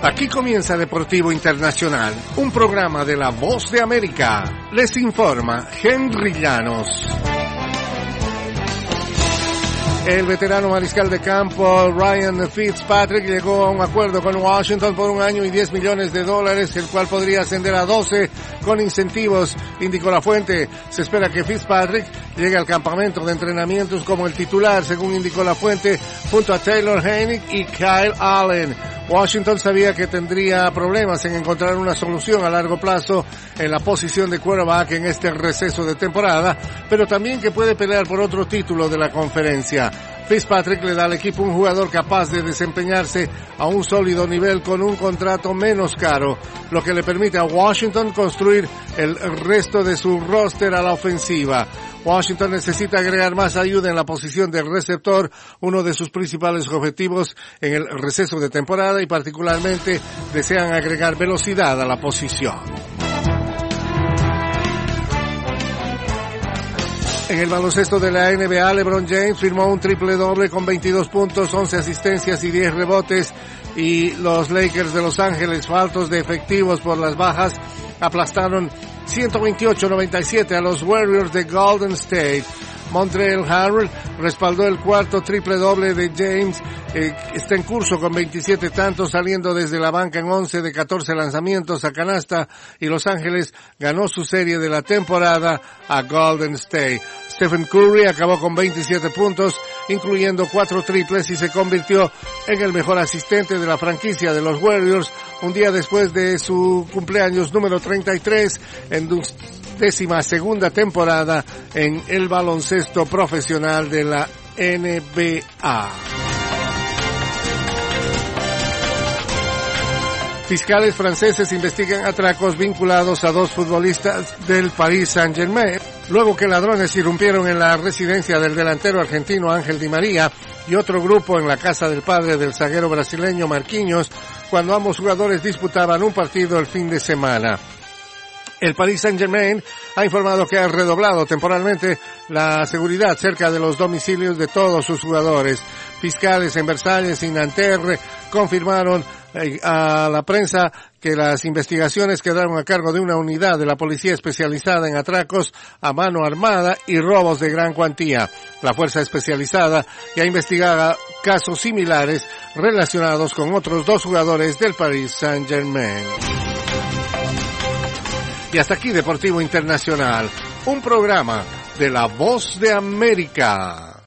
Aquí comienza Deportivo Internacional, un programa de La Voz de América. Les informa Henry Llanos. El veterano mariscal de campo Ryan Fitzpatrick llegó a un acuerdo con Washington por $1 año y $10 millones, el cual podría ascender a 12 con incentivos, indicó la fuente. Se espera que Fitzpatrick llegue al campamento de entrenamientos como el titular, según indicó la fuente, junto a Taylor Heinicke y Kyle Allen. Washington sabía que tendría problemas en encontrar una solución a largo plazo en la posición de quarterback en este receso de temporada, pero también que puede pelear por otro título de la conferencia. Fitzpatrick le da al equipo un jugador capaz de desempeñarse a un sólido nivel con un contrato menos caro, lo que le permite a Washington construir el resto de su roster a la ofensiva. Washington necesita agregar más ayuda en la posición del receptor, uno de sus principales objetivos en el receso de temporada, y particularmente desean agregar velocidad a la posición. En el baloncesto de la NBA, LeBron James firmó un triple doble con 22 puntos, 11 asistencias y 10 rebotes, y los Lakers de Los Ángeles, faltos de efectivos por las bajas, aplastaron 128-97 a los Warriors de Golden State. Montrezl Harrell respaldó el cuarto triple doble de James, está en curso con 27 tantos, saliendo desde la banca en 11 de 14 lanzamientos a canasta, y Los Ángeles ganó su serie de la temporada a Golden State. Stephen Curry acabó con 27 puntos, incluyendo 4 triples, y se convirtió en el mejor asistente de la franquicia de los Warriors, un día después de su cumpleaños número 33 en 12ª temporada en el baloncesto profesional de la NBA. Fiscales franceses investigan atracos vinculados a 2 futbolistas del Paris Saint-Germain, luego que ladrones irrumpieron en la residencia del delantero argentino Ángel Di María y otro grupo en la casa del padre del zaguero brasileño Marquinhos, cuando ambos jugadores disputaban un partido el fin de semana. El Paris Saint-Germain ha informado que ha redoblado temporalmente la seguridad cerca de los domicilios de todos sus jugadores. Fiscales en Versalles y Nanterre confirmaron a la prensa que las investigaciones quedaron a cargo de una unidad de la policía especializada en atracos a mano armada y robos de gran cuantía. La fuerza especializada ya investigaba casos similares relacionados con otros 2 jugadores del Paris Saint-Germain. Y hasta aquí Deportivo Internacional, un programa de La Voz de América.